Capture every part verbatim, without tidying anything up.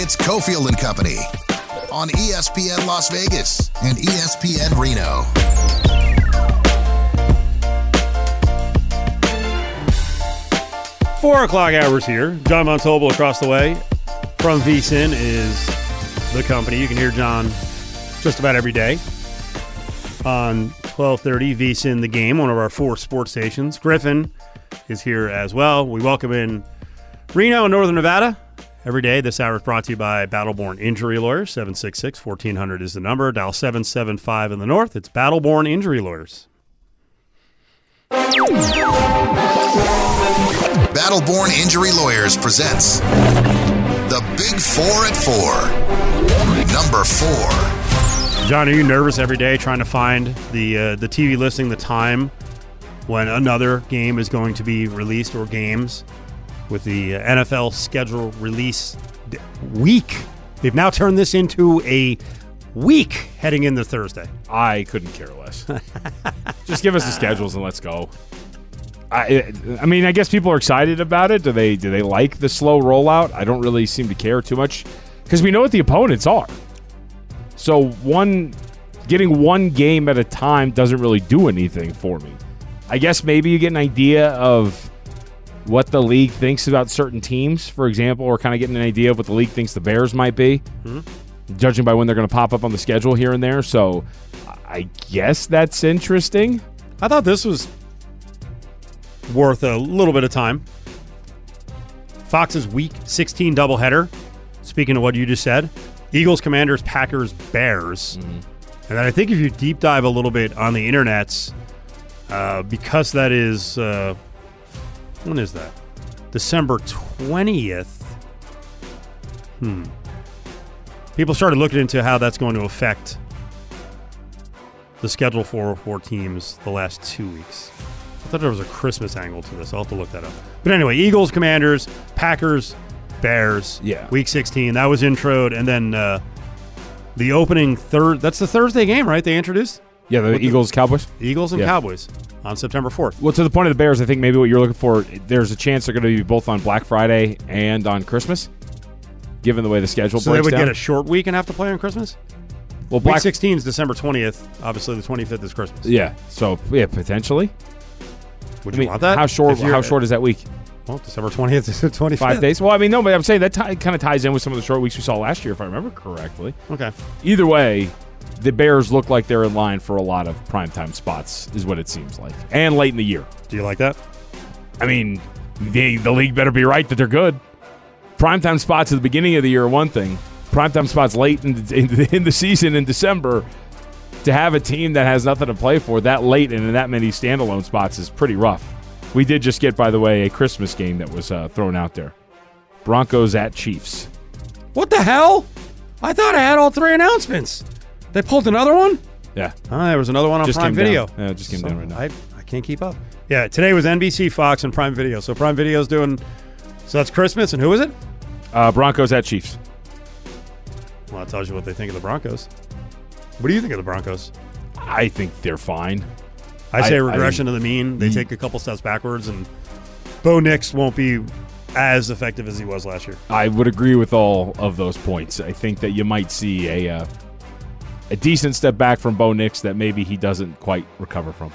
It's Cofield and Company on E S P N Las Vegas and E S P N Reno. Four o'clock hours here. John Montobel across the way from V S I N is the company. You can hear John just about every day on twelve thirty V S I N The Game, one of our four sports stations. Griffin is here as well. We welcome in Reno and Northern Nevada every day. This hour is brought to you by Battleborn Injury Lawyers. seven six six, one four zero zero is the number. Dial seven seven five in the north. It's Battleborn Injury Lawyers. Battleborn Injury Lawyers presents The Big Four at Four. Number four. John, are you nervous every day trying to find the uh, the T V listing, the time when another game is going to be released, or games with the uh, N F L schedule release d- week? They've now turned this into a week heading into Thursday. I couldn't care less. Just give us the schedules and let's go. I, I mean, I guess people are excited about it. Do they? Do they like the slow rollout? I don't really seem to care too much because we know what the opponents are. So one, getting one game at a time doesn't really do anything for me. I guess maybe you get an idea of what the league thinks about certain teams, for example, or kind of getting an idea of what the league thinks the Bears might be, mm-hmm. judging by when they're going to pop up on the schedule here and there. So I guess that's interesting. I thought this was worth a little bit of time. Fox's Week sixteen doubleheader. Speaking of what you just said, Eagles, Commanders, Packers, Bears. Mm-hmm. And then I think if you deep dive a little bit on the internets, uh, because that is, uh, when is that? December twentieth. Hmm. People started looking into how that's going to affect the schedule for four teams the last two weeks. I thought there was a Christmas angle to this. I'll have to look that up. But anyway, Eagles, Commanders, Packers, Bears. Yeah. Week sixteen. That was introed. And then uh, the opening third. That's the Thursday game, right? They introduced? Yeah, the With Eagles, the, Cowboys. Eagles and yeah. Cowboys on September fourth. Well, to the point of the Bears, I think maybe what you're looking for, there's a chance they're going to be both on Black Friday and on Christmas, given the way the schedule so breaks they would down. get a short week and have to play on Christmas? Well, Black Week sixteen is December twentieth. Obviously, the twenty-fifth is Christmas. Yeah, so, yeah, potentially. Would I you mean, want that? How short How short is that week? Well, December twentieth is the twenty-fifth. Five days? Well, I mean, no, but I'm saying that t- kind of ties in with some of the short weeks we saw last year, if I remember correctly. Okay. Either way, the Bears look like they're in line for a lot of primetime spots, is what it seems like. And late in the year. Do you like that? I mean, they, the league better be right that they're good. Primetime spots at the beginning of the year are one thing. Primetime spots late in the, in the, in the season in December, to have a team that has nothing to play for that late and in that many standalone spots is pretty rough. We did just get, by the way, a Christmas game that was uh, thrown out there. Broncos at Chiefs. What the hell? I thought I had all three announcements. They pulled another one? Yeah. Oh, there was another one on just Prime came Video. Down. Yeah, it just came so down right now. I, I can't keep up. Yeah, today was N B C, Fox, and Prime Video. So Prime Video's doing, so that's Christmas, and who is it? Uh, Broncos at Chiefs. Well, that tells you what they think of the Broncos. What do you think of the Broncos? I think they're fine. I say I, regression I to the mean. They take a couple steps backwards, and Bo Nix won't be as effective as he was last year. I would agree with all of those points. I think that you might see a uh, a decent step back from Bo Nix that maybe he doesn't quite recover from.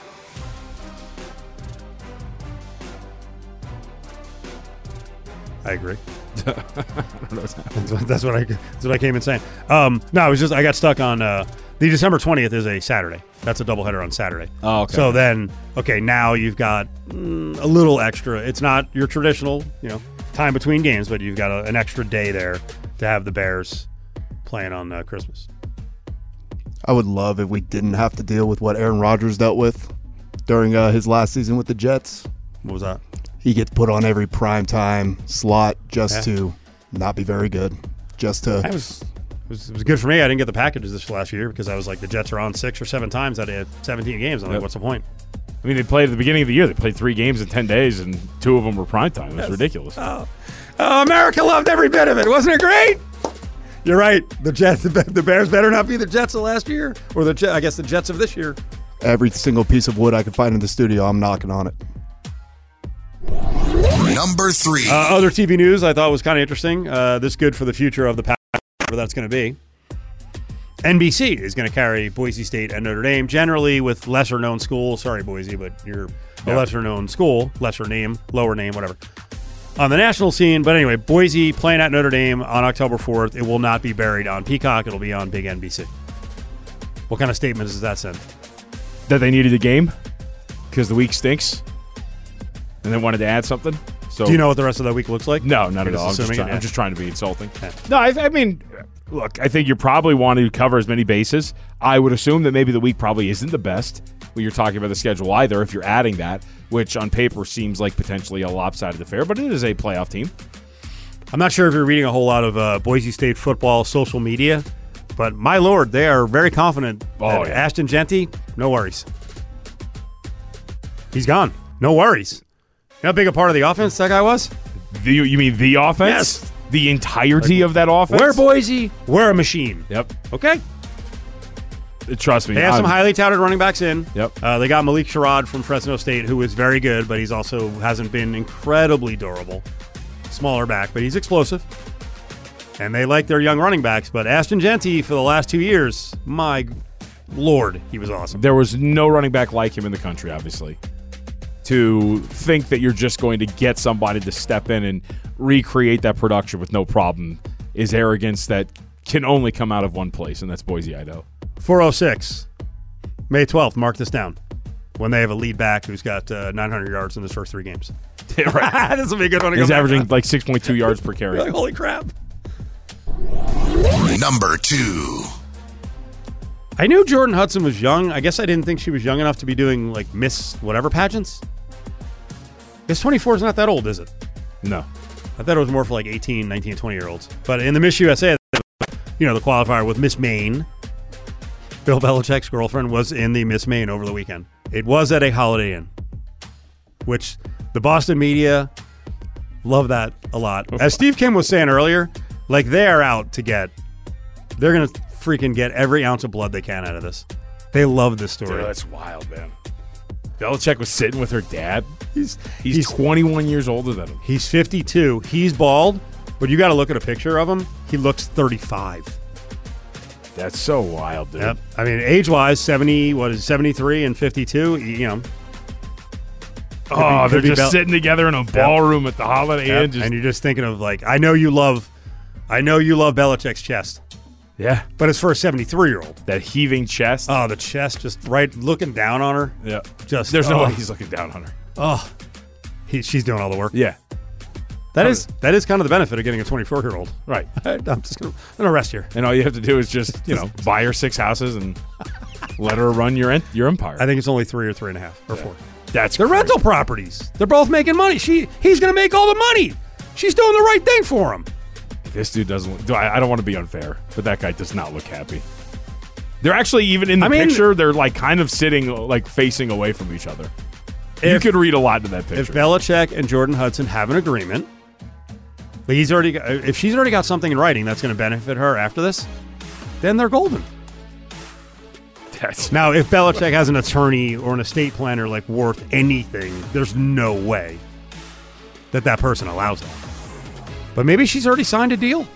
I agree. I don't know what's happening. That's what, that's what I that's what I came in saying. Um, no, I was just I got stuck on uh, the December twentieth is a Saturday. That's a doubleheader on Saturday. Oh, okay. So then, okay, now you've got mm, a little extra. It's not your traditional, you know, time between games, but you've got a, an extra day there to have the Bears playing on uh, Christmas. I would love if we didn't have to deal with what Aaron Rodgers dealt with during uh, his last season with the Jets. What was that? He gets put on every primetime slot just yeah. to not be very good. Just to. It was, it was it was good for me. I didn't get the packages this last year because I was like, the Jets are on six or seven times out of seventeen games. I'm yep. like, what's the point? I mean, they played at the beginning of the year. They played three games in ten days, and two of them were primetime. It was yes. ridiculous. Oh. oh, America loved every bit of it. Wasn't it great? You're right. The Jets, the Bears better not be the Jets of last year, or the I guess the Jets of this year. Every single piece of wood I could find in the studio, I'm knocking on it. Number three. Uh, other T V news I thought was kind of interesting. Uh, this is good for the future of the Pac, whatever that's going to be. N B C is going to carry Boise State and Notre Dame, generally with lesser-known schools. Sorry, Boise, but you're a Yeah. lesser-known school, lesser name, lower name, whatever, on the national scene. But anyway, Boise playing at Notre Dame on October fourth. It will not be buried on Peacock. It'll be on Big N B C. What kind of statement does that send? That they needed a game because the week stinks, and they wanted to add something. So Do you know what the rest of that week looks like? No, not You're at all. I'm just just, assuming trying, it, I'm yeah. just trying to be insulting. Yeah. No, I, I mean, look, I think you probably want to cover as many bases. I would assume that maybe the week probably isn't the best when you're talking about the schedule either, if you're adding that, which on paper seems like potentially a lopsided affair, but it is a playoff team. I'm not sure if you're reading a whole lot of uh, Boise State football social media, but my lord, they are very confident Oh, that yeah. Ashton Genty, no worries. He's gone. No worries. You know how big a part of the offense that guy was? The, you mean the offense? Yes. The entirety of that offense? We're Boise. We're a machine. Yep. Okay? Trust me. They have some I'm- highly touted running backs in. Yep. Uh, they got Malik Sherrod from Fresno State, who is very good, but he's also hasn't been incredibly durable. Smaller back, but he's explosive. And they like their young running backs. But Ashton Genty, for the last two years, my lord, he was awesome. There was no running back like him in the country, obviously. To think that you're just going to get somebody to step in and recreate that production with no problem is arrogance that can only come out of one place, and that's Boise, Idaho. four oh six, May twelfth, mark this down, when they have a lead back who's got uh, nine hundred yards in his first three games. Right. This will be a good one to He's go back averaging on. like six point two yards per carry. Like, holy crap. Number two. I knew Jordan Hudson was young. I guess I didn't think she was young enough to be doing like Miss whatever pageants. Guess twenty-four is not that old, is it? No. I thought it was more for like eighteen, nineteen, twenty year olds. But in the Miss U S A, you know, the qualifier with Miss Maine, Bill Belichick's girlfriend was in the Miss Maine over the weekend. It was at a Holiday Inn, which the Boston media love that a lot. As Steve Kim was saying earlier, like they are out to get, they're going to freaking get every ounce of blood they can out of this. They love this story. Dude, that's wild, man. Belichick was sitting with her dad. He's, He's, he's twenty-one years older than him. He's fifty-two. He's bald, but you got to look at a picture of him. He looks thirty-five. That's so wild, dude. Yep. I mean, age-wise, seventy. What is it, seventy-three and fifty-two? You know. Oh, could they're be just Bel- sitting together in a ballroom at the Holiday Yep. Inn. Just, And you're just thinking of like, I know you love, I know you love Belichick's chest, yeah, but it's for a seventy-three-year-old. that heaving chest. Oh, the chest, just right, looking down on her. yeah. Just There's no oh, way he's looking down on her. Oh, he, she's doing all the work. Yeah. That is that is kind of the benefit of getting a twenty-four-year-old. Right. I'm just gonna, I'm gonna rest here. And all you have to do is just, you know, buy her six houses and let her run your en- your empire. I think it's only three or three and a half or four. That's They're crazy. rental properties. They're both making money. She he's gonna make all the money. She's doing the right thing for him. This dude doesn't. Do I, I don't want to be unfair, but that guy does not look happy. They're actually even in the I mean- picture. They're like kind of sitting, like facing away from each other. you If- could read a lot into that picture. If Belichick and Jordan Hudson have an agreement, but he's already got, if she's already got something in writing that's going to benefit her after this, then they're golden. That's, Now, if Belichick has an attorney or an estate planner like worth anything, there's no way that that person allows that. But maybe she's already signed a deal,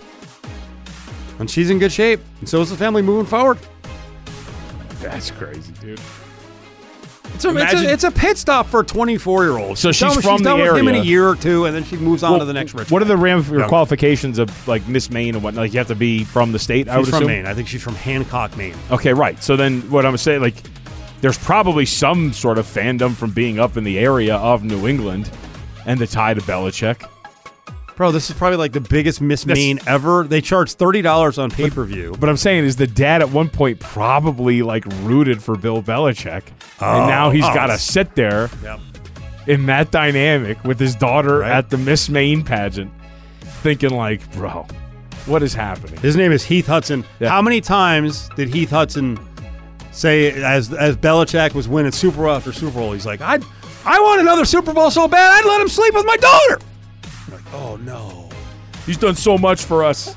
and she's in good shape, and so is the family moving forward. that's crazy, dude. It's a, it's, Imagine- a, it's a pit stop for a twenty-four-year-old. So she's done, from she's done the with him in a area. year or two, and then she moves on Well, to the next rich What are guy. the ram- or Yeah. qualifications of like Miss Maine and whatnot? Like you have to be from the state. I would She's from assume. Maine. I think she's from Hancock, Maine. Okay, right. So then what I'm saying, like, there's probably some sort of fandom from being up in the area of New England and the tie to Belichick. Bro, this is probably like the biggest Miss That's- Maine ever. They charge thirty dollars on pay-per-view. But I'm saying is the dad at one point probably like rooted for Bill Belichick. Oh, and now he's oh, got to it's- sit there Yep. in that dynamic with his daughter Right. at the Miss Maine pageant thinking like, bro, what is happening? His name is Heath Hudson. Yeah. How many times did Heath Hudson say as as Belichick was winning Super Bowl after Super Bowl, he's like, I I want another Super Bowl so bad I'd let him sleep with my daughter. I'm like, oh no. He's done so much for us.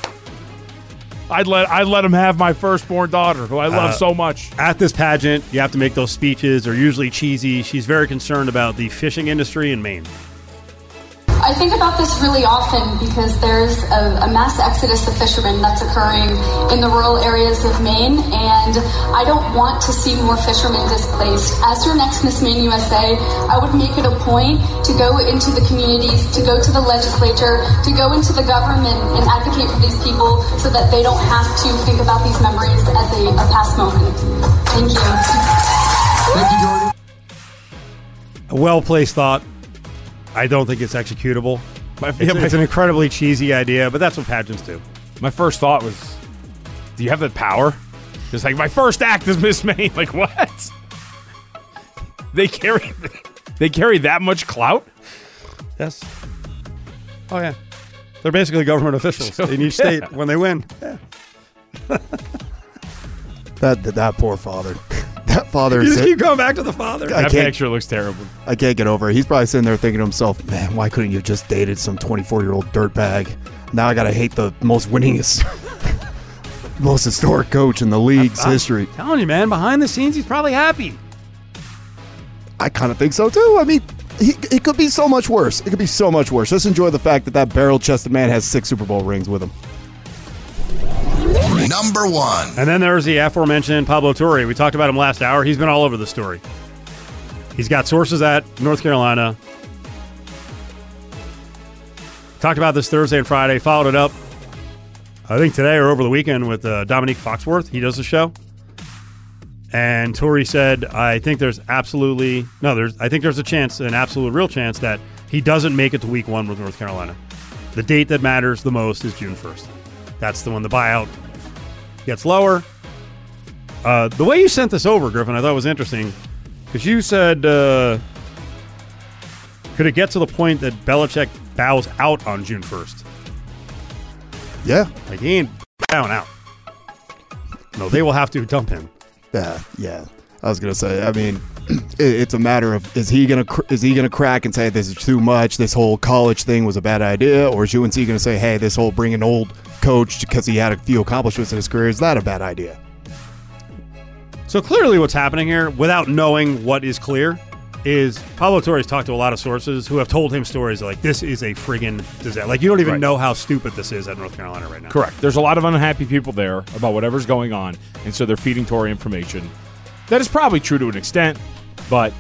I'd let I'd let him have my firstborn daughter, who I love Uh, so much. At this pageant, you have to make those speeches. They're usually cheesy. She's very concerned about the fishing industry in Maine. I think about this really often because there's a, a mass exodus of fishermen that's occurring in the rural areas of Maine, and I don't want to see more fishermen displaced. As your next Miss Maine U S A, I would make it a point to go into the communities, to go to the legislature, to go into the government and advocate for these people so that they don't have to think about these memories as a, a past moment. Thank you. Thank you, Jordan. A well-placed thought. I don't think it's executable. My, It's, yeah, my, it's an incredibly cheesy idea, but that's what pageants do. my first thought was, do you have the power? It's like, my first act is Miss Maine. Like, what? They carry they carry that much clout? Yes. Oh, yeah. They're basically government officials in each Yeah. state when they win. Yeah. That that poor father. That father. You just sit- keep going back to the father. I That can't- picture looks terrible. I can't get over it. He's probably sitting there thinking to himself, man, why couldn't you have just dated some twenty-four-year-old dirtbag? Now I got to hate the most winningest, most historic coach in the league's I'm history. telling you, man, behind the scenes, he's probably happy. I kind of think so, too. I mean, he, it could be so much worse. It could be so much worse. Just enjoy the fact that that barrel-chested man has six Super Bowl rings with him. Number one. And then there's the aforementioned Pablo Torre. We talked about him last hour. He's been all over the story. He's got sources at North Carolina. Talked about this Thursday and Friday. Followed it up, I think today or over the weekend with uh, Dominique Foxworth. He does the show. And Torre said, I think there's absolutely, no, there's, I think there's a chance, an absolute real chance that he doesn't make it to week one with North Carolina. The date that matters the most is June first. That's the one the buyout gets lower. Uh, the way you sent this over, Griffin, I thought was interesting because you said, uh, could it get to the point that Belichick bows out on June first? Yeah. Like, he ain't bowing out. No, they will have to dump him. Yeah, yeah. I was gonna say. I mean, it, it's a matter of is he gonna cr- is he gonna crack and say this is too much? This whole college thing was a bad idea, or is U N C gonna say, hey, this whole bring an old coach because he had a few accomplishments in his career, is that a bad idea? So clearly what's happening here, without knowing what is clear, is Pablo Torre's talked to a lot of sources who have told him stories like, this is a friggin' disaster. Like, you don't even Right. know how stupid this is at North Carolina right now. Correct. There's a lot of unhappy people there about whatever's going on, and so they're feeding Torrey information. That is probably true to an extent, but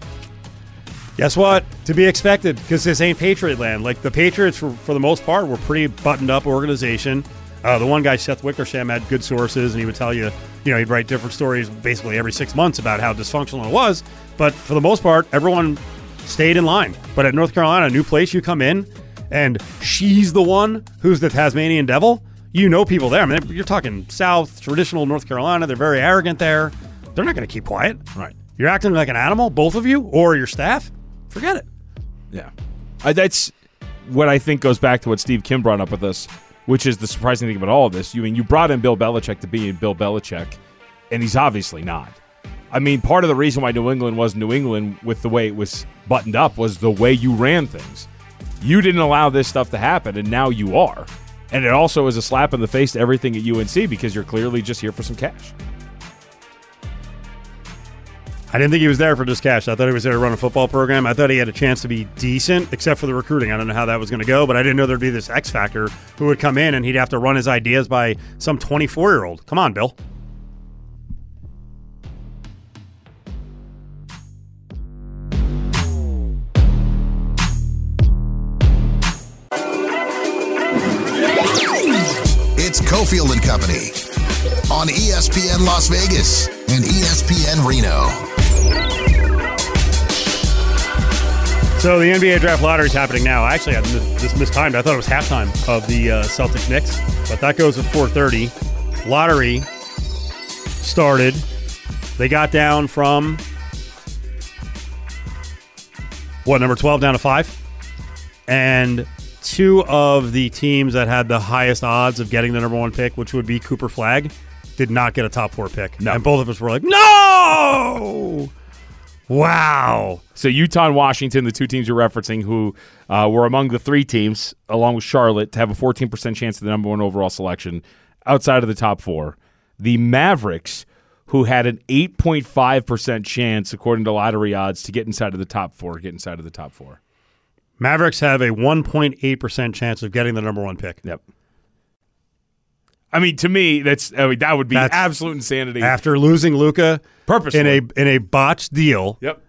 Guess what? To be expected, because this ain't Patriot land. Like, the Patriots, for, for the most part, were pretty buttoned-up organization. Uh, the one guy, Seth Wickersham, had good sources, and he would tell you, you know, he'd write different stories basically every six months about how dysfunctional it was. But for the most part, everyone stayed in line. But at North Carolina, a new place you come in, and she's the one who's the Tasmanian devil. You know people there. I mean, you're talking South, traditional North Carolina. They're very arrogant there. They're not going to keep quiet. right. You're acting like an animal, both of you, or your staff. Forget it. Yeah. I, that's what I think goes back to what Steve Kim brought up with us, which is the surprising thing about all of this. You mean you brought in Bill Belichick to be Bill Belichick, and he's obviously not. I mean, part of the reason why New England was New England with the way it was buttoned up was the way you ran things. You didn't allow this stuff to happen, and now you are. And it also is a slap in the face to everything at U N C because you're clearly just here for some cash. I didn't think he was there for just cash. I thought he was there to run a football program. I thought he had a chance to be decent, except for the recruiting. I don't know how that was going to go, but I didn't know there'd be this X factor who would come in and he'd have to run his ideas by some twenty-four-year-old. Come on, Bill. It's Cofield and Company on E S P N Las Vegas and E S P N Reno. So the N B A Draft Lottery is happening now. Actually, I mis- this mistimed. I thought it was halftime of the uh, Celtics Knicks, but that goes at four thirty. Lottery started. They got down from, what, number twelve down to five? And two of the teams that had the highest odds of getting the number one pick, which would be Cooper Flagg, did not get a top four pick. No. And both of us were like, no! Wow. So Utah and Washington, the two teams you're referencing, who uh, were among the three teams, along with Charlotte, to have a fourteen percent chance of the number one overall selection outside of the top four. The Mavericks, who had an eight point five percent chance, according to lottery odds, to get inside of the top four, get inside of the top four. Mavericks have a one point eight percent chance of getting the number one pick. Yep. I mean, to me, that's I mean, that would be That's absolute insanity. After losing Luka Purposely. in a in a botched deal. Yep.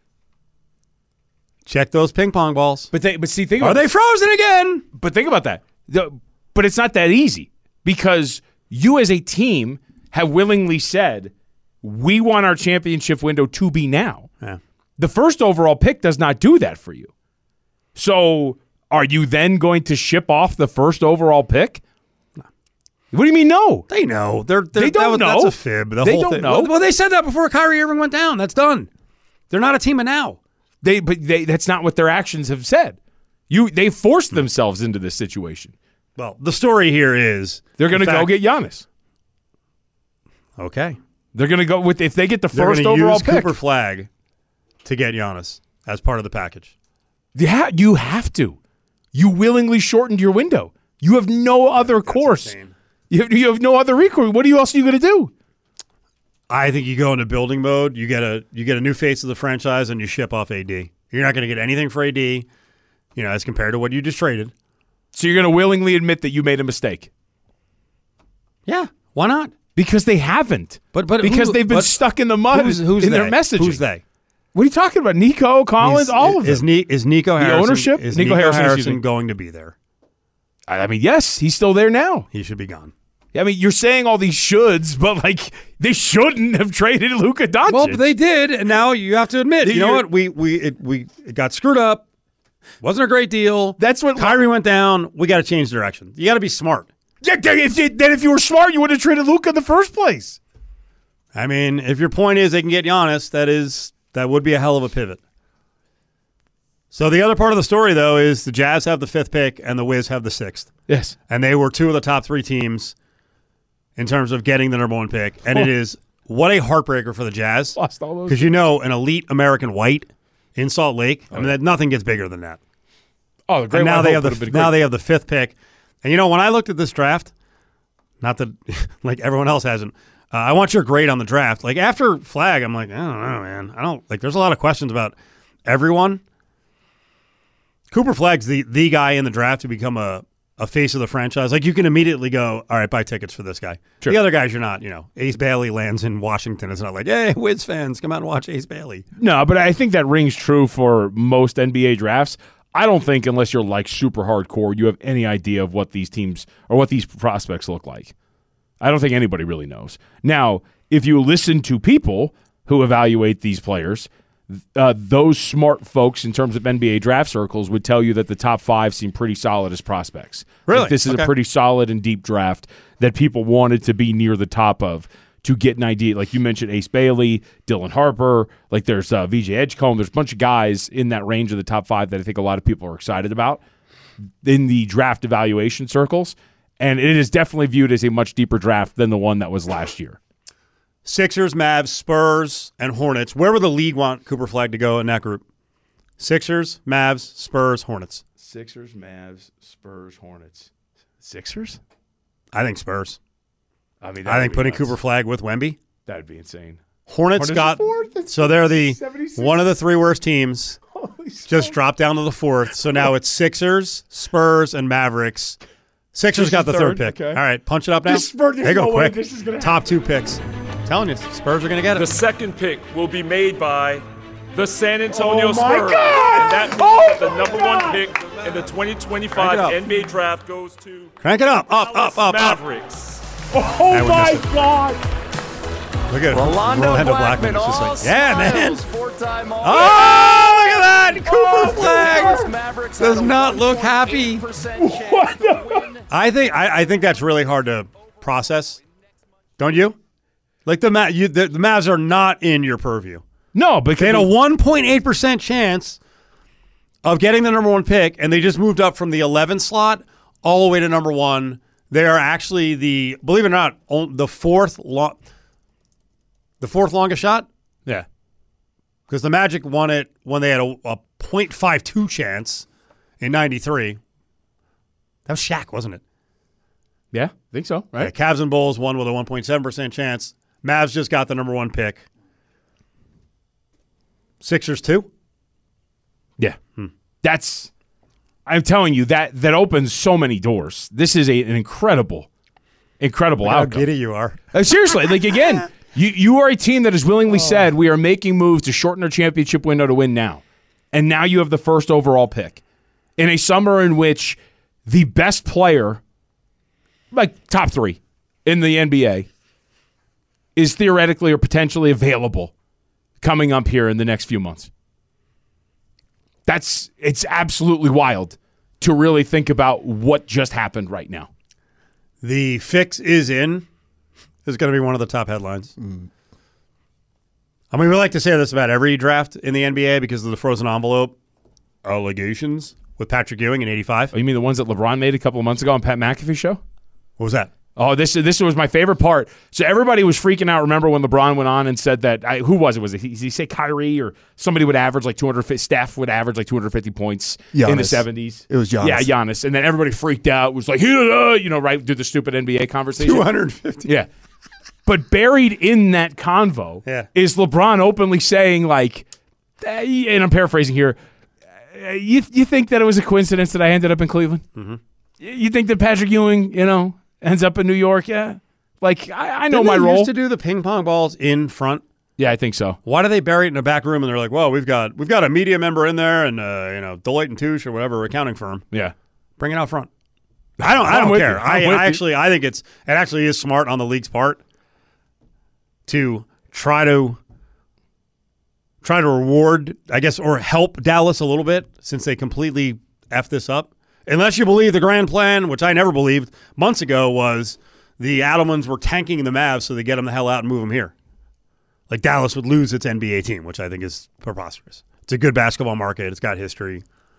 Check those ping pong balls. But they, but see, think Are about they frozen again? But think about that. The, but it's not that easy because you as a team have willingly said, we want our championship window to be now. Yeah. The first overall pick does not do that for you. So are you then going to ship off the first overall pick? No. What do you mean no? They know. They're, they're, They don't that, know. That's a fib. The They whole don't thing. know. Well, they said that before Kyrie Irving went down. That's done. They're not a team of now. They, but they, that's not what their actions have said. You, they forced themselves into this situation. Well, the story here is They're going to go get Giannis. Okay. They're going to go with if they get the They're first gonna overall use pick. Cooper Flag to get Giannis as part of the package. Yeah, you have to. You willingly shortened your window. You have no other course. insane. You have, you have no other recourse. What do you else are you going to do? I think you go into building mode. You get a you get a new face of the franchise, and you ship off A D. You're not going to get anything for A D, you know, as compared to what you just traded. So you're going to willingly admit that you made a mistake Yeah, why not? because they haven't. But but because who- they've been but stuck in the mud who's, who's in they? their messaging. Who's they? What are you talking about? Nico Collins, Is- all of is, them. Ni- is Nico Harrison ownership? Is Nico Nico, Harrison, Harrison, excuse me. going to be there? I mean, yes, he's still there now. He should be gone. I mean, you're saying all these shoulds, but like they shouldn't have traded Luka Doncic. Well, but they did, and now you have to admit, you know You're- what? We we it, we it got screwed up. Wasn't a great deal. That's what Kyrie went down. We got to change direction. You got to be smart. Yeah, then if, you, then if you were smart, you would have traded Luka in the first place. I mean, if your point is they can get Giannis, that is that would be a hell of a pivot. So the other part of the story, though, is the Jazz have the fifth pick and the Wiz have the sixth, Yes. and they were two of the top three teams in terms of getting the number one pick. And it is what a heartbreaker for the Jazz Lost all those. because you know an elite American white in Salt Lake. I mean, that nothing gets bigger than that. Oh, the great And now White they Hope have would the have been now great. they have the fifth pick, and you know when I looked at this draft, not that like everyone else hasn't. Uh, I want your grade on the draft. Like after Flag, I'm like I don't know, man. I don't like. There's a lot of questions about everyone. Cooper Flag's the the guy in the draft to become a a face of the franchise. Like you can immediately go, all right, buy tickets for this guy. Sure. The other guys, you're not. You know, Ace Bailey lands in Washington. It's not like, hey, Wiz fans, come out and watch Ace Bailey. No, but I think that rings true for most N B A drafts. I don't think unless you're like super hardcore, you have any idea of what these teams or what these prospects look like. I don't think anybody really knows. Now, if you listen to people who evaluate these players, uh, those smart folks in terms of N B A draft circles would tell you that the top five seem pretty solid as prospects. Really? Like this is Okay. a pretty solid and deep draft that people wanted to be near the top of to get an idea. Like you mentioned, Ace Bailey, Dylan Harper, like there's uh, V J Edgecombe. There's a bunch of guys in that range of the top five that I think a lot of people are excited about in the draft evaluation circles. And it is definitely viewed as a much deeper draft than the one that was last year. Sixers, Mavs, Spurs, and Hornets. Where would the league want Cooper Flag to go in that group? Sixers, Mavs, Spurs, Hornets. Sixers, Mavs, Spurs, Hornets. Sixers? I think Spurs. I mean, I think putting Cooper Flag with Wemby. That'd be insane. Hornets, Hornets are got fourth? That's so they're the seventy-six. one of the three worst teams. Just dropped down to the fourth. So now it's Sixers, Spurs, and Mavericks. Sixers This got is the third, third pick. okay. All right, punch it up now. This Spurs- there's They go no way quick. this is gonna Top two picks. telling you, Spurs are going to get The it. second pick will be made by the San Antonio Oh, my Spurs. God! And that means Oh, that the my number God! one pick in the twenty Crank it twenty-five up. N B A draft goes to Crank it up, up, Dallas up, up, up. Mavericks. Oh I would my miss it. God! Look at Rolando, Rolando Blackman, Blackman. It's just all like, yeah, man. smiles, four-time All- Oh, look at that. Cooper Dallas Flag Mavericks does had a not look happy. one point eight percent chance to win. I think I, I think that's really hard to process. Don't you? Like the, Ma- you, the the Mavs are not in your purview. No, because They had a one point eight percent chance of getting the number one pick, and they just moved up from the eleventh slot all the way to number one. They are actually the, believe it or not, on- the fourth lo- the fourth longest shot. yeah. Because the Magic won it when they had a, a point five two chance in ninety-three. That was Shaq, wasn't it? Yeah, I think so, Yeah, right? Cavs and Bulls won with a one point seven percent chance. Mavs just got the number one pick. Sixers, too? Yeah. That's I'm telling you, that that opens so many doors. This is a, an incredible, incredible How outcome. giddy you are. Uh, seriously, like again, you, you are a team that has willingly said we are making moves to shorten our championship window to win now. And now you have the first overall pick. In a summer in which the best player, like top three in the N B A, is theoretically or potentially available coming up here in the next few months. That's it's absolutely wild to really think about what just happened right now. The fix is in. This is going to be one of the top headlines. Mm. I mean, we like to say this about every draft in the N B A because of the frozen envelope allegations with Patrick Ewing in eighty-five. Oh, you mean the ones that LeBron made a couple of months ago on Pat McAfee's show? What was that? Oh, this this was my favorite part. So everybody was freaking out. Remember when LeBron went on and said that? I, who was it? Was it? Did he say Kyrie or somebody would average like two hundred fifty? Steph would average like two hundred fifty points Giannis. in the seventies. It was Giannis. Yeah, Giannis. And then everybody freaked out. Was like, you know, right? Did the stupid N B A conversation? two hundred fifty. Yeah. But buried in that convo yeah. is LeBron openly saying, like, and I'm paraphrasing here, you you think that it was a coincidence that I ended up in Cleveland? Mm-hmm. You think that Patrick Ewing, you know, ends up in New York? Yeah. Like, I, I know Didn't my they role. Used to do the ping pong balls in front. Yeah, I think so. Why do they bury it in a back room and they're like, well, we've got we've got a media member in there and uh, you know Deloitte and Touche or whatever accounting firm. Yeah, bring it out front. I don't. I don't care. I, I actually I think it's it actually is smart on the league's part to try to try to reward, I guess, or help Dallas a little bit since they completely effed this up. Unless you believe the grand plan, which I never believed months ago, was the Adelmans were tanking the Mavs so they get them the hell out and move them here. Like Dallas would lose its N B A team, which I think is preposterous. It's a good basketball market. It's got history.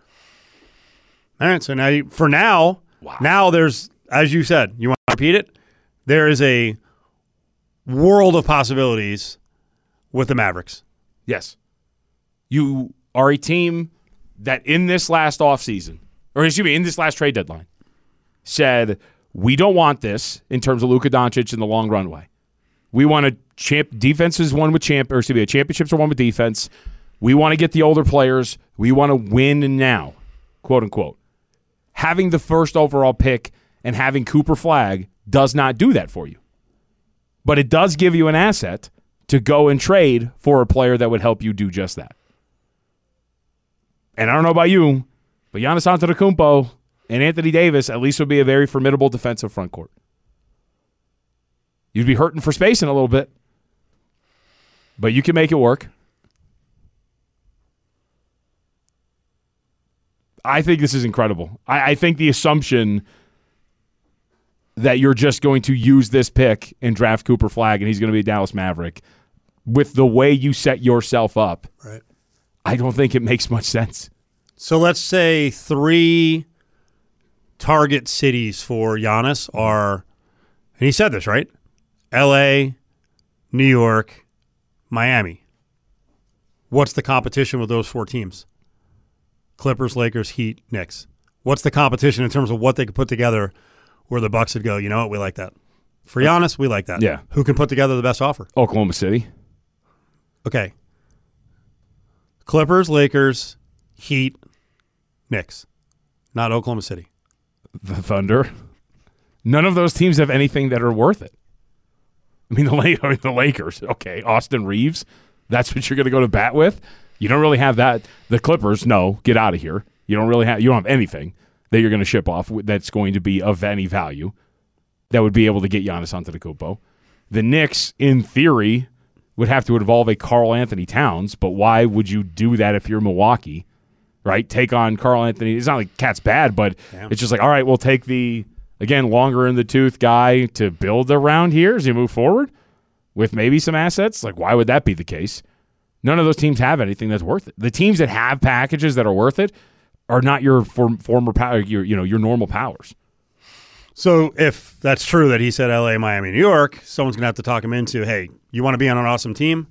All right, so now you, for now, wow. now there's, as you said, you want to repeat it? There is a world of possibilities with the Mavericks. Yes. You are a team that in this last offseason, or excuse me, in this last trade deadline, said, we don't want this in terms of Luka Doncic in the long runway. We want a champ defense is one with champ or excuse me, championships are one with defense. We want to get the older players. We want to win now, quote unquote. Having the first overall pick and having Cooper Flagg does not do that for you. But it does give you an asset to go and trade for a player that would help you do just that. And I don't know about you, but Giannis Antetokounmpo and Anthony Davis at least would be a very formidable defensive front court. You'd be hurting for space in a little bit, but you can make it work. I think this is incredible. I, I think the assumption that you're just going to use this pick and draft Cooper Flagg and he's going to be a Dallas Maverick with the way you set yourself up, right? I don't think it makes much sense. So let's say three target cities for Giannis are, and he said this, right? L A, New York, Miami. What's the competition with those four teams? Clippers, Lakers, Heat, Knicks. What's the competition in terms of what they could put together where the Bucks would go, you know what, we like that. For Giannis, we like that. Yeah. Who can put together the best offer? Oklahoma City. Okay. Clippers, Lakers, Heat, Knicks. Not Oklahoma City. The Thunder. None of those teams have anything that are worth it. I mean, the, I mean, the Lakers, okay. Austin Reeves, that's what you're going to go to bat with? You don't really have that. The Clippers, no, get out of here. You don't really have, you don't have anything that you're going to ship off that's going to be of any value that would be able to get Giannis Antetokounmpo. The Knicks, in theory, would have to involve a Karl Anthony Towns, but why would you do that if you're Milwaukee, right? Take on Karl Anthony. It's not like Cat's bad, but Damn. It's just like, all right, we'll take the, again, longer in the tooth guy to build around here as you move forward with maybe some assets. Like, why would that be the case? None of those teams have anything that's worth it. The teams that have packages that are worth it are not your form, former power, your you know your normal powers. So if that's true that he said L A, Miami, New York, someone's going to have to talk him into, hey, you want to be on an awesome team?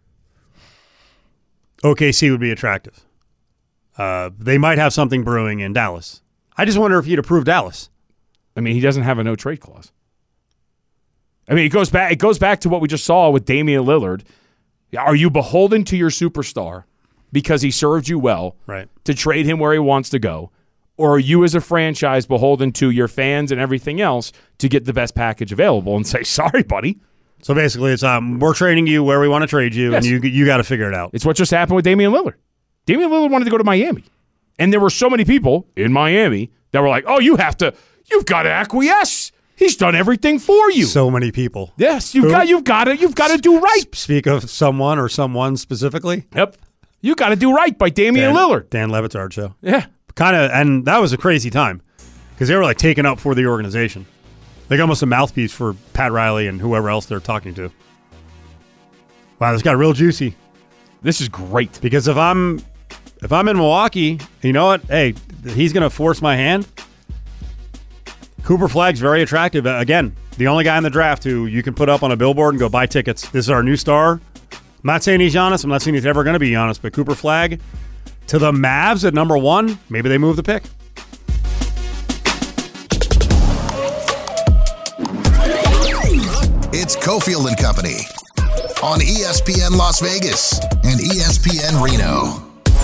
O K C would be attractive. Uh, they might have something brewing in Dallas. I just wonder if he'd approve Dallas. I mean, he doesn't have a no trade clause. I mean, it goes back. It goes back to what we just saw with Damian Lillard. Are you beholden to your superstar because he served you well right. to trade him where he wants to go? Or are you as a franchise beholden to your fans and everything else to get the best package available and say, sorry, buddy? So basically, it's um, we're trading you where we want to trade you, Yes. and you you got to figure it out. It's what just happened with Damian Lillard. Damian Lillard wanted to go to Miami. And there were so many people in Miami that were like, oh, you have to, you've got to acquiesce. He's done everything for you. So many people. Yes, you've Who? got, you've got to, you've got to do right. Speak of someone or someone specifically. Yep. You got to do right by Damian Dan, Lillard. Dan Levitard show. Yeah. Kind of, and that was a crazy time because they were like taken up for the organization, like almost a mouthpiece for Pat Riley and whoever else they're talking to. Wow, this got real juicy. This is great. Because if I'm if I'm in Milwaukee, you know what? Hey, he's going to force my hand. Cooper Flagg's very attractive. Uh, again, the only guy in the draft who you can put up on a billboard and go buy tickets. This is our new star. I'm not saying he's Giannis. I'm not saying he's ever going to be Giannis, but Cooper Flagg to the Mavs at number one. Maybe they move the pick. It's Cofield and Company on E S P N Las Vegas and E S P N Reno.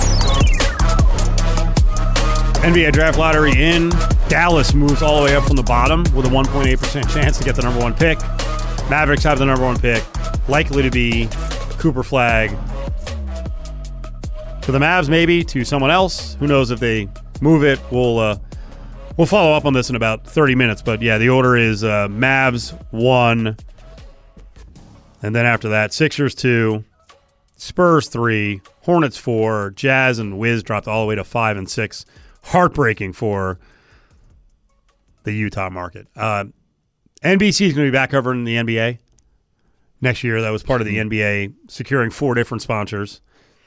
N B A draft lottery in. Dallas moves all the way up from the bottom with a one point eight percent chance to get the number one pick. Mavericks have the number one pick. Likely to be Cooper Flagg. To the Mavs, maybe. To someone else. Who knows if they move it. We'll uh, we'll follow up on this in about thirty minutes. But yeah, the order is uh, Mavs one. And then after that, Sixers two. Spurs three. Hornets four. Jazz and Wiz dropped all the way to five and six. Heartbreaking for the Utah market. Uh, N B C is going to be back covering the N B A next year. That was part of the N B A securing four different sponsors.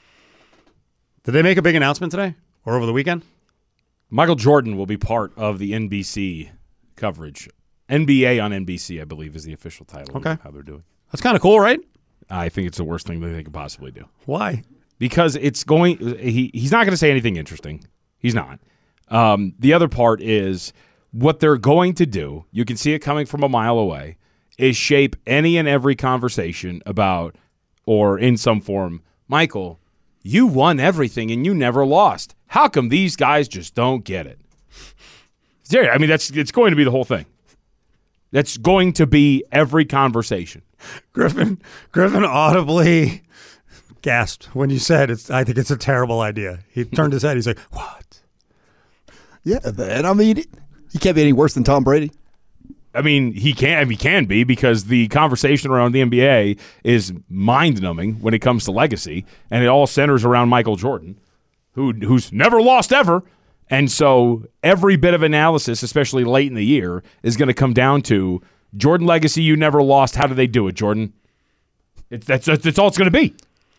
Did they make a big announcement today or over the weekend? Michael Jordan will be part of the N B C coverage. N B A on N B C, I believe, is the official title Okay. of how they're doing. That's kind of cool, right? I think it's the worst thing that they could possibly do. Why? Because it's going he he's not going to say anything interesting. He's not. Um, the other part is what they're going to do, you can see it coming from a mile away, is shape any and every conversation about, or in some form, Michael, you won everything and you never lost. How come these guys just don't get it? Yeah, I mean, that's it's going to be the whole thing. That's going to be every conversation. Griffin Griffin audibly gasped when you said it's. I think it's a terrible idea. He turned his head. He's like, what? Yeah, man. I mean, he can't be any worse than Tom Brady. I mean, he can he can be because the conversation around the N B A is mind-numbing when it comes to legacy, and it all centers around Michael Jordan, who who's never lost ever. And so every bit of analysis, especially late in the year, is going to come down to Jordan legacy, you never lost. How do they do it, Jordan? It's, that's, that's all it's going to be.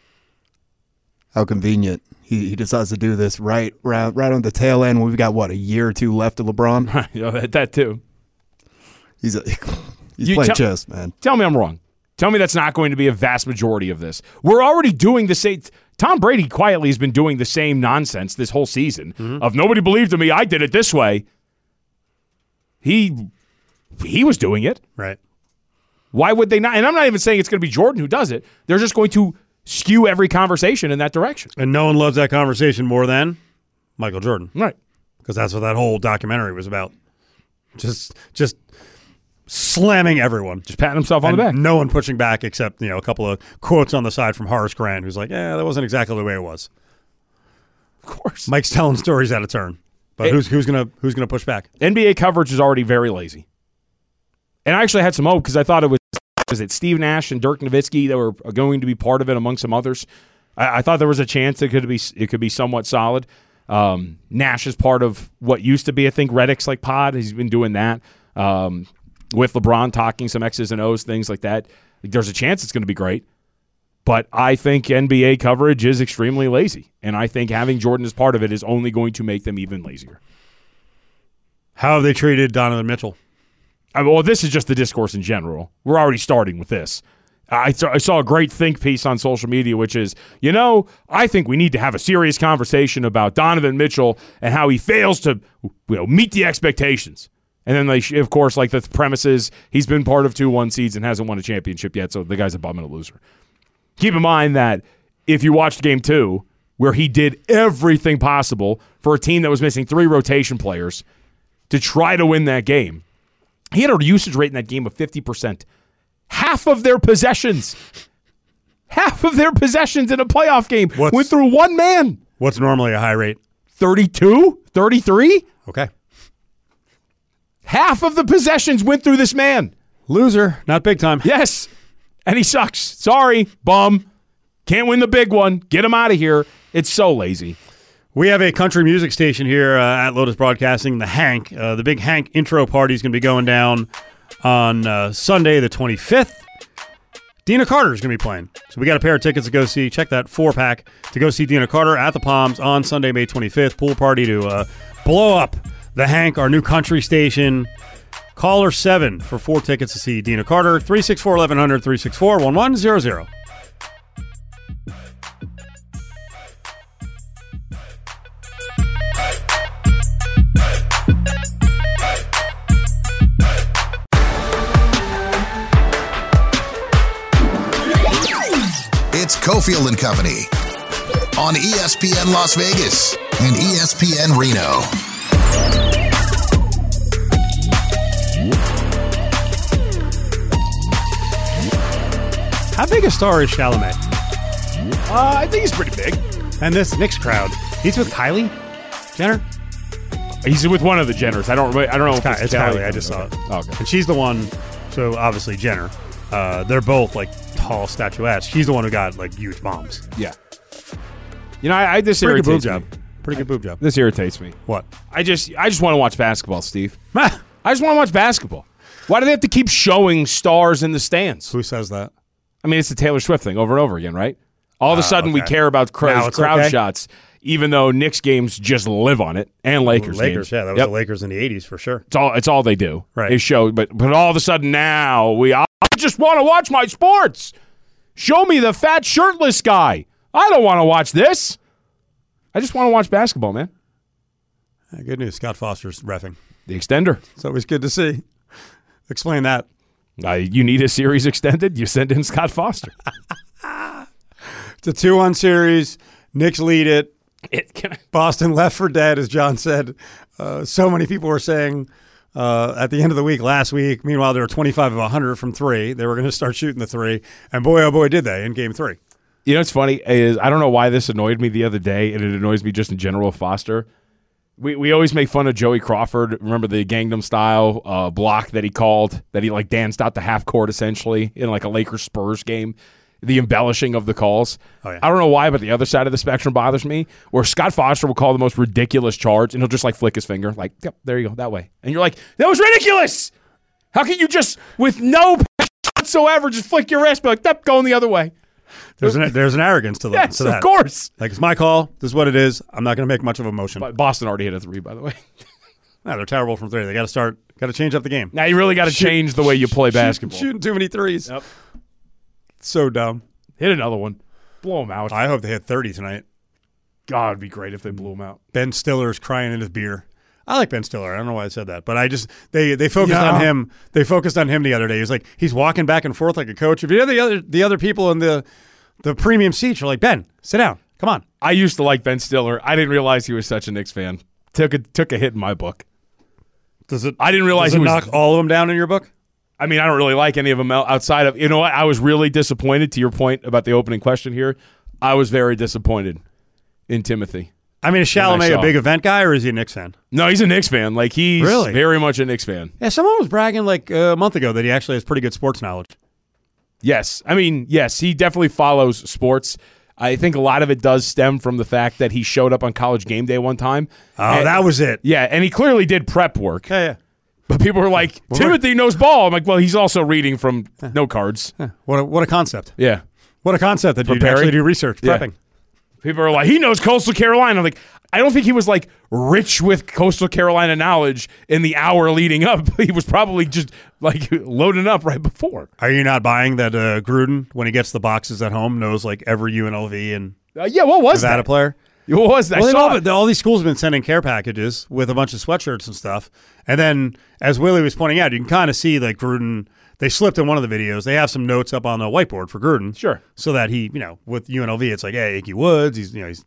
How convenient. He, he decides to do this right, right right on the tail end when we've got, what, a year or two left of LeBron? You know, that, that too. He's a, he's You playing tell- chess, man. Tell me I'm wrong. Tell me that's not going to be a vast majority of this. We're already doing the same. Tom Brady quietly has been doing the same nonsense this whole season of nobody believed in me. I did it this way. He he was doing it. Right. Why would they not? And I'm not even saying it's going to be Jordan who does it. They're just going to skew every conversation in that direction. And no one loves that conversation more than Michael Jordan, Right. because that's what that whole documentary was about. Just, just slamming everyone. Just patting himself on And the back. no one pushing back except, you know, a couple of quotes on the side from Horace Grant, who's like, yeah, that wasn't exactly the way it was. Of course. Mike's telling stories out of turn. But It- who's who's gonna who's gonna push back? N B A coverage is already very lazy. And I actually had some hope because I thought it was, was it Steve Nash and Dirk Nowitzki that were going to be part of it among some others. I, I thought there was a chance it could be it could be somewhat solid. Um, Nash is part of what used to be, I think, Reddick's like pod. He's been doing that um, with LeBron talking some X's and O's, things like that. Like, there's a chance it's going to be great. But I think N B A coverage is extremely lazy. And I think having Jordan as part of it is only going to make them even lazier. How have they treated Donovan Mitchell? I mean, well, this is just the discourse in general. We're already starting with this. I saw, I saw a great think piece on social media, which is, you know, I think we need to have a serious conversation about Donovan Mitchell and how he fails to, you know, meet the expectations. And then, they, of course, like the premise is he's been part of two one seeds and hasn't won a championship yet, so the guy's a bum and a loser. Keep in mind that if you watched game two, where he did everything possible for a team that was missing three rotation players to try to win that game. He had a usage rate in that game of fifty percent. Half of their possessions, half of their possessions in a playoff game What's- went through one man. What's normally a high rate? thirty-two? thirty-three? Okay. Half of the possessions went through this man. Loser, not big time. Yes. And he sucks. Sorry, bum. Can't win the big one. Get him out of here. It's so lazy. We have a country music station here uh, at Lotus Broadcasting, the Hank. Uh, the big Hank intro party is going to be going down on uh, Sunday, the twenty-fifth. Dina Carter is going to be playing. So we got a pair of tickets to go see. Check that four-pack to go see Dina Carter at the Palms on Sunday, May twenty-fifth. Pool party to uh, blow up the Hank, our new country station. Caller seven for four tickets to see Dina Carter. three six four, eleven hundred, three six four, one one zero zero. It's Cofield and Company on E S P N Las Vegas and E S P N Reno. How big a star is Chalamet? Uh, I think he's pretty big. And this Knicks crowd. He's with Kylie Jenner? He's with one of the Jenners. I don't. really- I don't know. It's, if Ky- it's Kylie. I just saw it. Oh, okay. And she's the one. So obviously Jenner. Uh, they're both like tall statuettes. She's the one who got like huge bombs. Yeah. You know, I, I this Pretty good boob irritates job. me. Pretty good boob job. This irritates me. What? I just, I just want to watch basketball, Steve. Ah, I just want to watch basketball. Why do they have to keep showing stars in the stands? who says that? I mean, it's the Taylor Swift thing over and over again, right? All of a Oh, sudden, we okay. care about Now crowd, it's crowd okay? shots, even though Knicks games just live on it, and Lakers, Lakers. games. Yeah, that was Yep. the Lakers in the eighties for sure. It's all. It's all they do. Right. They show, but but all of a sudden now we. I just want to watch my sports. Show me the fat shirtless guy. I don't want to watch this. I just want to watch basketball, man. Uh, good news. Scott Foster's reffing. The extender. It's always good to see. Explain that. Uh, you need a series extended? You send in Scott Foster. It's a two one series. Knicks lead it. It can, Boston left for dead, as John said. Uh, so many people were saying uh, at the end of the week last week. Meanwhile, they were twenty-five of one hundred from three. They were going to start shooting the three. And boy, oh boy, did they in game three. You know what's funny is I don't know why this annoyed me the other day, and it annoys me just in general with Foster. We we always make fun of Joey Crawford. Remember the Gangnam Style uh, block that he called, that he like danced out the half court essentially in like a Lakers Spurs game. The embellishing of the calls. Oh, yeah. I don't know why, but the other side of the spectrum bothers me, where Scott Foster will call the most ridiculous charge, and he'll just like flick his finger, like, yep, there you go, that way. And you're like, that was ridiculous! How can you just, with no passion whatsoever, just flick your wrist, be like, yep, going the other way? There's an there's an arrogance to, the, Yes, to that. of course. Like, it's my call. This is what it is. I'm not going to make much of a motion. But Boston already hit a three, by the way. No, they're terrible from three. They got to start. Got to change up the game. Now you really got to Shoot- change the way you play Shoot- basketball. Shooting too many threes. Yep. So dumb. Hit another one. Blow them out. I hope they hit thirty tonight. God, it'd be great if they blew them out. Ben Stiller's crying in his beer. I like Ben Stiller. I don't know why I said that, but I just they they focused Yeah. on him. They focused on him the other day. He was like he's walking back and forth like a coach. If you hear the other the other people in the the premium seats are like, Ben, sit down. Come on. I used to like Ben Stiller. I didn't realize he was such a Knicks fan. Took a took a hit in my book. Does it? I didn't realize does it he was. knock all of them down in your book? I mean, I don't really like any of them out- outside of. You know what? I was really disappointed. To your point about the opening question here, I was very disappointed in Timothy. I mean, is When I Chalamet saw a big him. event guy or is he a Knicks fan? No, he's a Knicks fan. Like he's Really? very much a Knicks fan. Yeah, someone was bragging like uh, a month ago that he actually has pretty good sports knowledge. Yes, I mean, yes, he definitely follows sports. I think a lot of it does stem from the fact that he showed up on College Game Day one time. Oh, And- that was it. Yeah, and he clearly did prep work. Yeah, yeah. But people were like, Timothy knows ball. I'm like, well, he's also reading from note cards. What a, what a concept. Yeah. What a concept that you Preparing? actually do research, Yeah. prepping. People are like, he knows Coastal Carolina. I'm like, I don't think he was like rich with Coastal Carolina knowledge in the hour leading up. He was probably just like loading up right before. Are you not buying that uh, Gruden, when he gets the boxes at home, knows like every U N L V and Uh, yeah, what was Nevada that? player? What was that? Well, I they saw all, it. all these schools have been sending care packages with a bunch of sweatshirts and stuff. And then, as Willie was pointing out, you can kind of see like Gruden. They slipped in one of the videos. They have some notes up on the whiteboard for Gruden, Sure. so that he, you know, with U N L V, it's like, hey, Icky Woods. He's, you know, he's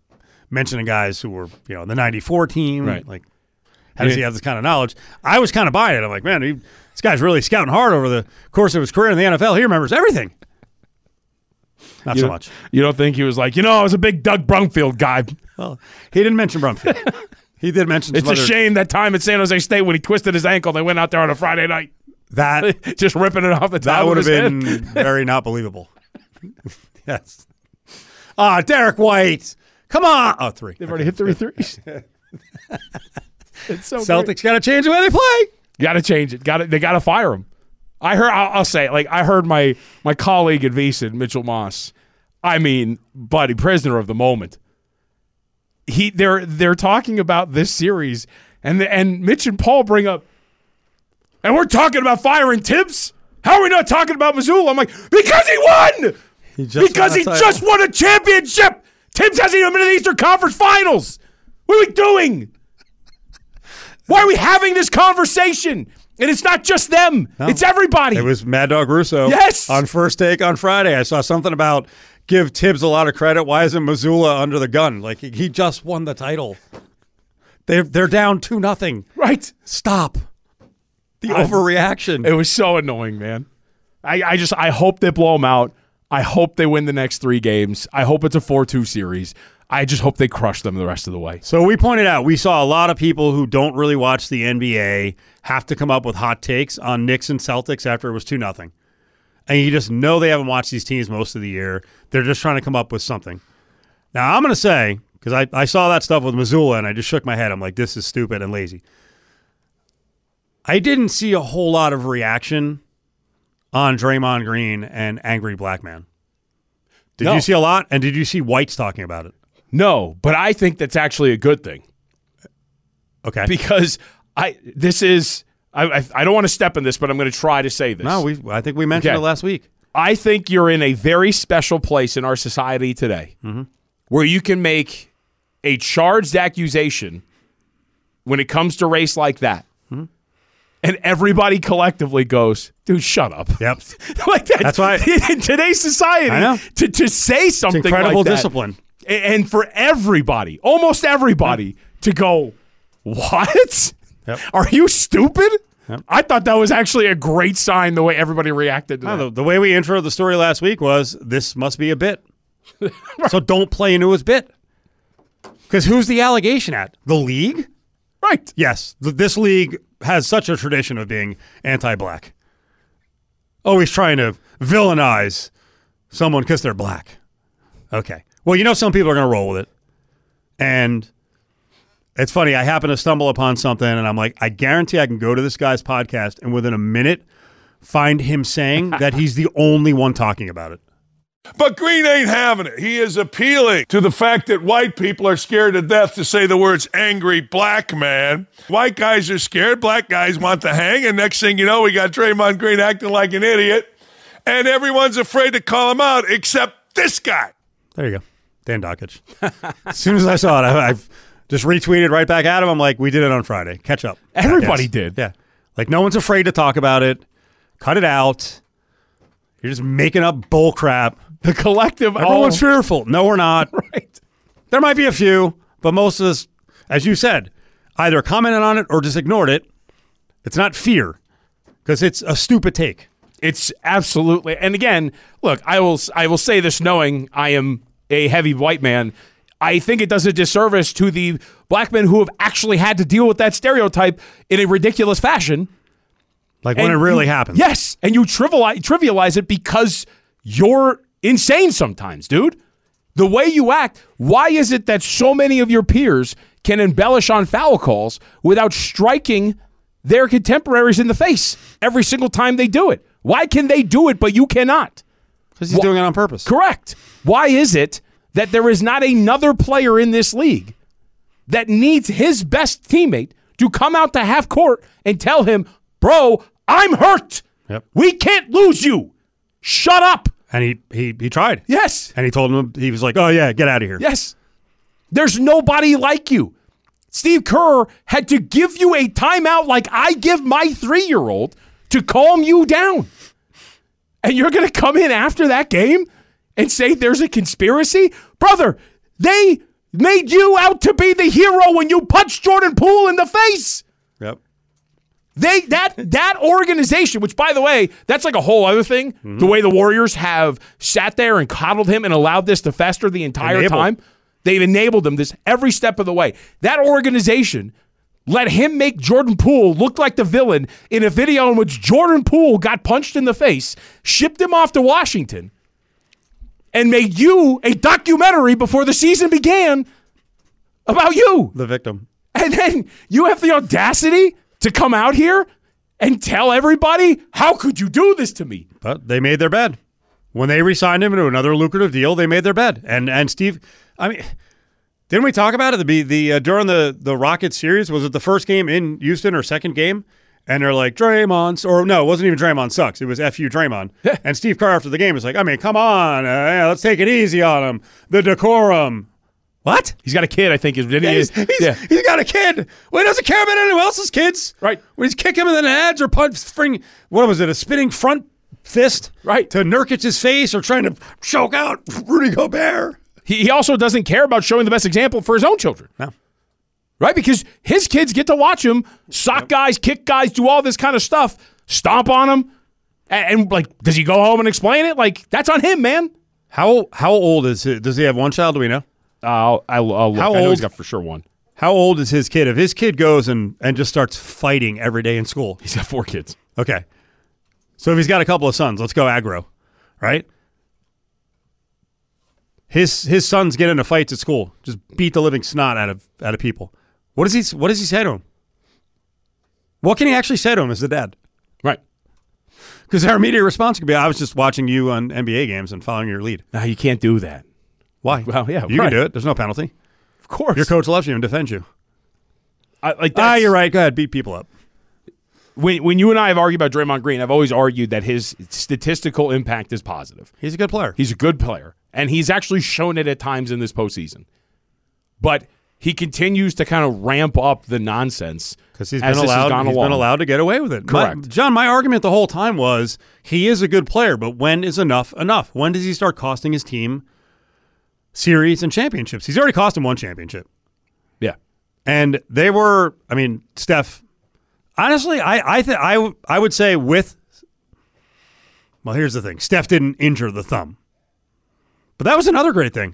mentioning guys who were, you know, the ninety-four team. Right. Like, how does he have this kind of knowledge? I was kind of buying it. I'm like, man, he, this guy's really scouting hard over the course of his career in the N F L. He remembers everything. Not you so don't- much. You don't think he was like, you know, I was a big Doug Brumfield guy. Well, he didn't mention Brumfield. He did mention It's some a other- shame that time at San Jose State when he twisted his ankle. They went out there on a Friday night, That just ripping it off the top that of would have his been head. very not believable. Yes. Ah, Derek White. Come on. Oh, three. They've already hit three threes. It's so Celtics got to change the way they play. Got to change it. Got to. They got to fire him. I heard. I'll, I'll say it. Like I heard my my colleague at VEASAN, Mitchell Moss. I mean, buddy, prisoner of the moment. He they're they're talking about this series, and the, and Mitch and Paul bring up, and we're talking about firing Tibbs. How are we not talking about Missoula? I'm like, because he won. He just because won a he title. just won a championship. Tibbs hasn't even been in the Eastern Conference Finals. What are we doing? Why are we having this conversation? And it's not just them. No. It's everybody. It was Mad Dog Russo. Yes. On First Take on Friday. I saw something about give Tibbs a lot of credit. Why isn't Missoula under the gun? Like, he, he just won the title. They're, they're down two nothing. right. Stop. The I- overreaction. It was so annoying, man. I, I just I hope they blow them out. I hope they win the next three games. I hope it's a four two series. I just hope they crush them the rest of the way. So we pointed out, we saw a lot of people who don't really watch the N B A have to come up with hot takes on Knicks and Celtics after it was two nothing. And you just know they haven't watched these teams most of the year. They're just trying to come up with something. Now, I'm going to say, because I, I saw that stuff with Missoula and I just shook my head. I'm like, this is stupid and lazy. I didn't see a whole lot of reaction on Draymond Green and Angry Black Man. Did No. you see a lot? And did you see Whites talking about it? No, but I think that's actually a good thing. Okay. Because I this is I I, I don't want to step in this, but I'm going to try to say this. no, we I think we mentioned Okay. it last week. I think you're in a very special place in our society today where you can make a charged accusation when it comes to race like that. And everybody collectively goes, dude, shut up. Yep. like that. That's why- in today's society, I know. To, to say something It's incredible like that, discipline. a- and for everybody, almost everybody, to go, what? Yep. Are you stupid? Yep. I thought that was actually a great sign the way everybody reacted to No, that. the, the way we introed the story last week was this must be a bit. So don't play into his bit. Because who's the allegation at? The league? Right. Yes. Th- this league has such a tradition of being anti-black. Always trying to villainize someone because they're black. Okay. Well, you know some people are going to roll with it. And it's funny. I happen to stumble upon something, and I'm like, I guarantee I can go to this guy's podcast and within a minute find him saying that he's the only one talking about it. But Green ain't having it. He is appealing to the fact that white people are scared to death to say the words angry black man. White guys are scared. Black guys want to hang. And next thing you know, we got Draymond Green acting like an idiot. And everyone's afraid to call him out except this guy. There you go. Dan Dockich. As soon as I saw it, I, I just retweeted right back at him. I'm like, we did it on Friday. Catch up. Everybody Yes. did. Yeah. Like, no one's afraid to talk about it. Cut it out. You're just making up bull crap. The collective. Everyone's oh, fearful. No, we're not. right. There might be a few, but most of us, as you said, either commented on it or just ignored it. It's not fear because it's a stupid take. It's absolutely. And again, look, I will I will say this knowing I am a heavy white man. I think it does a disservice to the black men who have actually had to deal with that stereotype in a ridiculous fashion. Like when And it really you- happens. Yes, and you trivialize, trivialize it because you're insane sometimes, dude. The way you act, why is it that so many of your peers can embellish on foul calls without striking their contemporaries in the face every single time they do it? Why can they do it, but you cannot? Because he's Wha- doing it on purpose. Correct. Why is it that there is not another player in this league that needs his best teammate to come out to half court and tell him, bro, I'm hurt. Yep. We can't lose you. Shut up. And he, he, he tried. Yes. And he told him, he was like, oh, yeah, get out of here. Yes. There's nobody like you. Steve Kerr had to give you a timeout like I give my three-year-old to calm you down. And you're going to come in after that game and say there's a conspiracy? Brother, they made you out to be the hero when you punched Jordan Poole in the face. Yep. They that that organization, which by the way, that's like a whole other thing. Mm-hmm. The way the Warriors have sat there and coddled him and allowed this to fester the entire Enabled. time. They've enabled him this every step of the way. That organization let him make Jordan Poole look like the villain in a video in which Jordan Poole got punched in the face, shipped him off to Washington, and made you a documentary before the season began about you. The victim. And then you have the audacity to come out here and tell everybody, how could you do this to me? But they made their bed. When they re-signed him into another lucrative deal, they made their bed. And and Steve, I mean, didn't we talk about it? The the uh, during the the Rockets series, was it the first game in Houston or second game? And they're like, Draymond, or no, it wasn't even Draymond sucks. It was F U Draymond. And Steve Kerr after the game was like, I mean, come on, uh, yeah, let's take it easy on him. The decorum. What? He's got a kid, I think. Is yeah, he's, he's, yeah. he's got a kid. Well, he doesn't care about anyone else's kids. Right. When he's kicking him in the nads or punch, spring, what was it, a spinning front fist? Right. To Nurkic's face or trying to choke out Rudy Gobert. He, he also doesn't care about showing the best example for his own children. No. Right? Because his kids get to watch him sock yep. guys, kick guys, do all this kind of stuff, stomp on them. And, and, like, does he go home and explain it? Like, that's on him, man. How how old is it? Does he have one child? Do we know? Uh, I'll, I'll, I'll look. How I know old, he's got for sure one. How old is his kid? If his kid goes and, and just starts fighting every day in school. He's got four kids. Okay. So if he's got a couple of sons, let's go aggro, right? His his sons get into fights at school, just beat the living snot out of out of people. What does he What does he say to him? What can he actually say to him as the dad? Right. Because our immediate response could be, I was just watching you on N B A games and following your lead. No, you can't do that. Why? Well, yeah, you right. can do it. There's no penalty. Of course. Your coach loves you and defends you. I, like ah, you're right. Go ahead, beat people up. When when you and I have argued about Draymond Green, I've always argued that his statistical impact is positive. He's a good player. He's a good player, and he's actually shown it at times in this postseason. But he continues to kind of ramp up the nonsense because he's, been allowed, he's been allowed to get away with it. Correct. My, John, my argument the whole time was he is a good player, but when is enough enough? When does he start costing his team series and championships? He's already cost him one championship. Yeah. And they were, I mean, Steph, honestly, I I, th- I, w- I would say with, well, here's the thing. Steph didn't injure the thumb. But that was another great thing.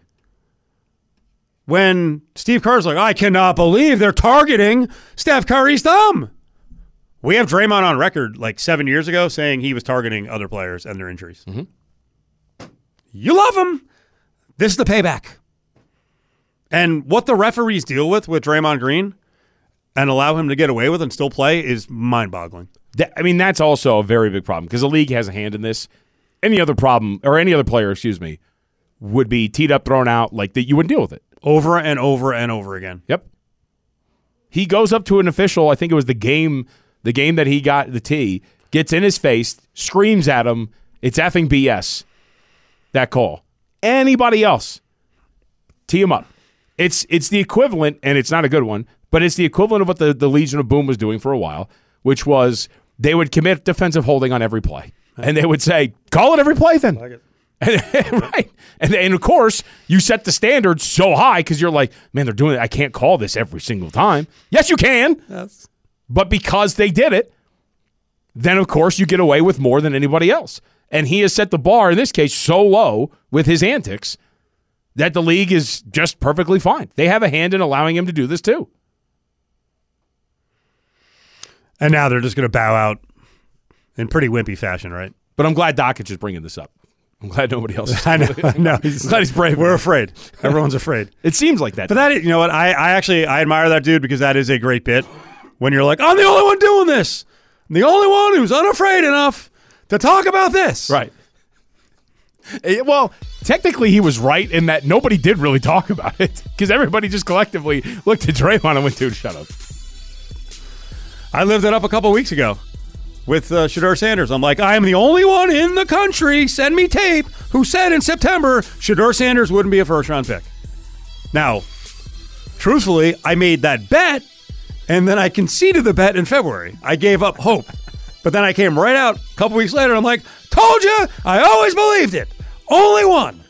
When Steve Kerr's like, I cannot believe they're targeting Steph Curry's thumb. We have Draymond on record like seven years ago saying he was targeting other players and their injuries. Mm-hmm. You love him. This is the payback. And what the referees deal with with Draymond Green and allow him to get away with and still play is mind-boggling. That, I mean, that's also a very big problem because the league has a hand in this. Any other problem, or any other player, excuse me, would be teed up, thrown out, like that. You wouldn't deal with it. Over and over and over again. Yep. He goes up to an official, I think it was the game, the game that he got the tee, gets in his face, screams at him, it's effing B S, that call. Anybody else, tee him up. It's it's the equivalent, and it's not a good one, but it's the equivalent of what the, the Legion of Boom was doing for a while, which was they would commit defensive holding on every play. And they would say, call it every play then. Like it. And, right. And, and, of course, you set the standard so high because you're like, man, they're doing it. I can't call this every single time. Yes, you can. Yes. But because they did it, then, of course, you get away with more than anybody else. And he has set the bar, in this case, so low with his antics that the league is just perfectly fine. They have a hand in allowing him to do this, too. And now they're just going to bow out in pretty wimpy fashion, right? But I'm glad Doncic is bringing this up. I'm glad nobody else is. I know. I know. He's, glad he's brave. We're afraid. Everyone's afraid. It seems like that. But that, you know what? I, I actually I admire that dude because that is a great bit. When you're like, I'm the only one doing this. I'm the only one who's unafraid enough to talk about this. Right. Well, technically he was right in that nobody did really talk about it because everybody just collectively looked at Draymond and went, dude, shut up. I lived it up a couple weeks ago with uh, Shedeur Sanders. I'm like, I am the only one in the country, send me tape, who said in September Shedeur Sanders wouldn't be a first-round pick. Now, truthfully, I made that bet, and then I conceded the bet in February. I gave up hope. But then I came right out a couple weeks later, and I'm like, told you, I always believed it. Only one.